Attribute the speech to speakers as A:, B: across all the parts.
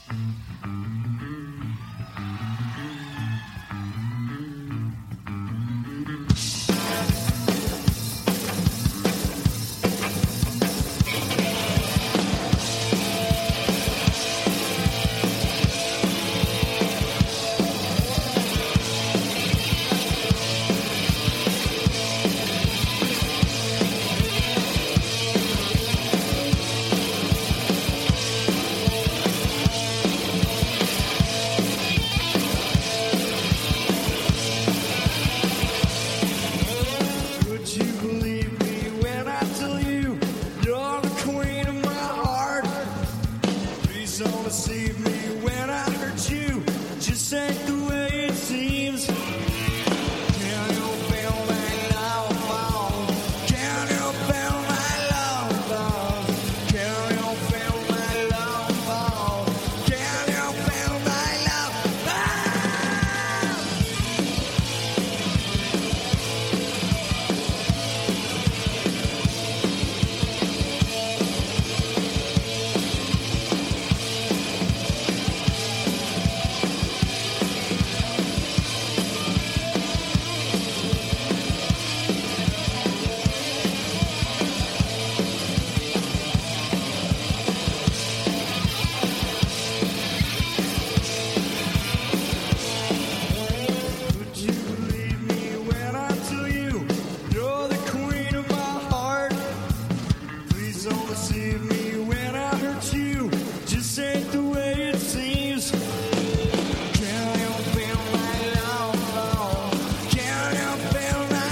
A: Deceive me when I hurt you. Just ain't the way it seems. Can you feel my love? Can you feel my love? Can you feel my love? Can you feel my love? Deceive me when I hurt you. Just ain't the way it seems. Can you feel my love? Can you feel my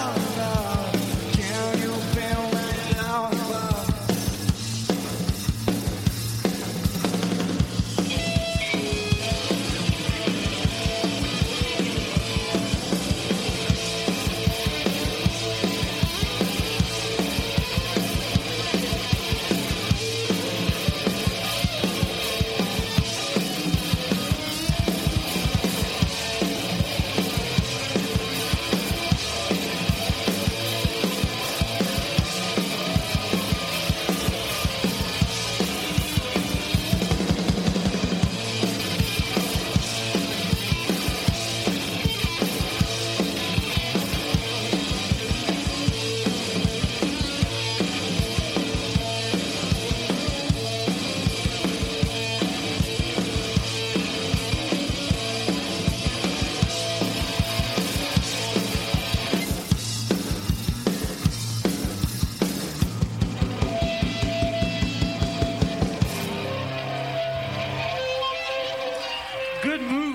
A: love? Can you feel my love?
B: Good move.